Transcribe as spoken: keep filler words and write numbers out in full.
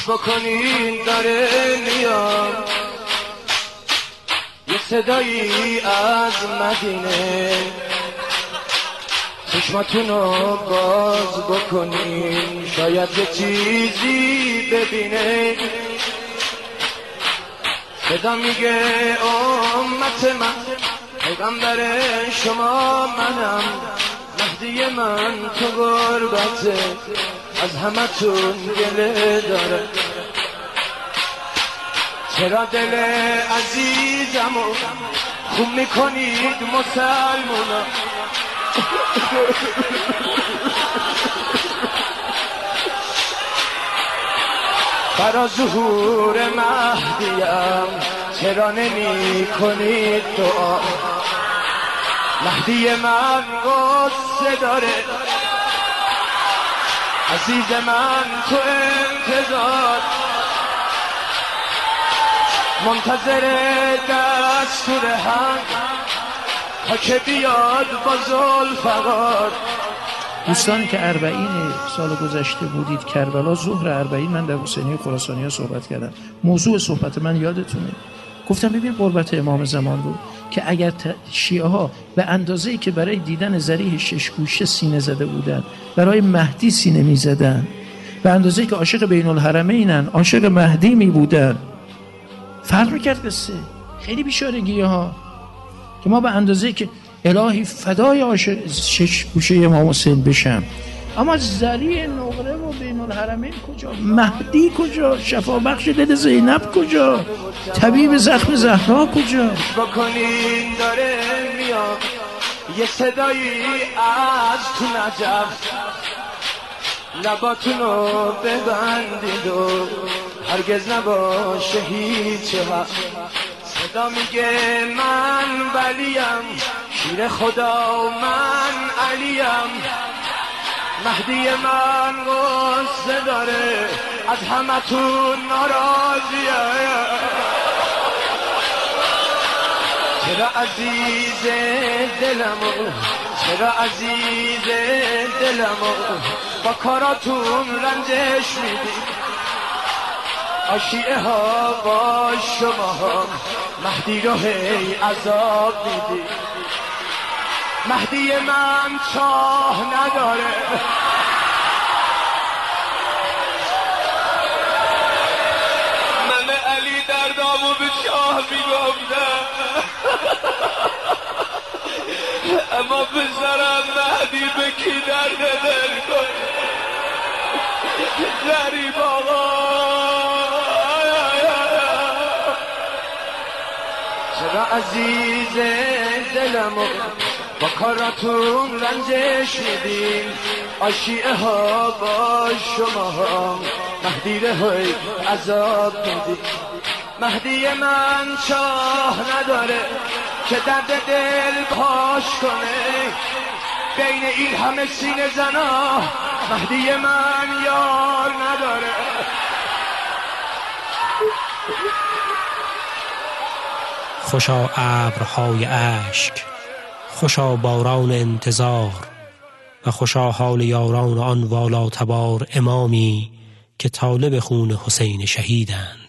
گوش بکنین داره میاد یه صدایی از مدینه، چشماتونو باز بکنین شاید یه چیزی ببینه. صدا میگه امت من، پیغمبر شما منم، مهدی من تو غربته، از همتون گله داره. چرا دل عزیزمو خون میکنید مسلمونا؟ برا ظهور مهدیم چرا نمی کنید دعا؟ مهدی من غصه داره، عزیز من تو انتظار، منتظر دستور هم تا که بیاد با ذوالفقار. دوستانی که اربعین سال گذشته بودید کربلا، ظهر اربعین من در حسینیه خراسانی ها صحبت کردم. موضوع صحبت من یادتونه، گفتم ببین قربت امام زمان رو که اگر شیعه ها به اندازه‌ای که برای دیدن ذریح شش گوشه سینه زده بودن برای مهدی سینه می زدن، به اندازه‌ای که عاشق بین الحرمینن، عاشق مهدی می بودن، فرق میکرد قصه. خیلی بیچارگی ها که ما به اندازه‌ای که الهی فدای عاشق شش گوشه امام حسین بشم، اما ذریع نقره و بین الحرمین کجا؟ مهدی کجا؟ شفا بخش دل زینب کجا؟ طبیب زخم زهرا کجا؟ بکنین داره میاد یه صدایی از تو نجف، لباتونو ببندید و هرگز نباشه هیچ حق. صدا میگه من ولیم، شیر خدا من علیم، مهدی من غصه داره، از همتون ناراضیه. چرا عزیز دلمو، چرا عزیز دلمو با کاراتون رنجش میدی؟ عاشیه ها با شما ها مهدی رو هی عذاب میدی. مهدی من چاه نداره، من علی دردامو به چاه میگفتم، اما بذارم مهدی به کی درد دل کن؟ غریب آقا چرا عزیز دلمو با کاراتون رنجش میدین؟ عاشیه ها با شما ها مهدی رو عذاب میدین. مهدی من چاه نداره که درد دل پاش کنه، بین این همه سینه زنا مهدی من یار نداره. خوشا ابرهای اشک، خوشا باران انتظار، و خوشا حال یاران آن والا تبار امامی که طالب خون حسین شهیدند.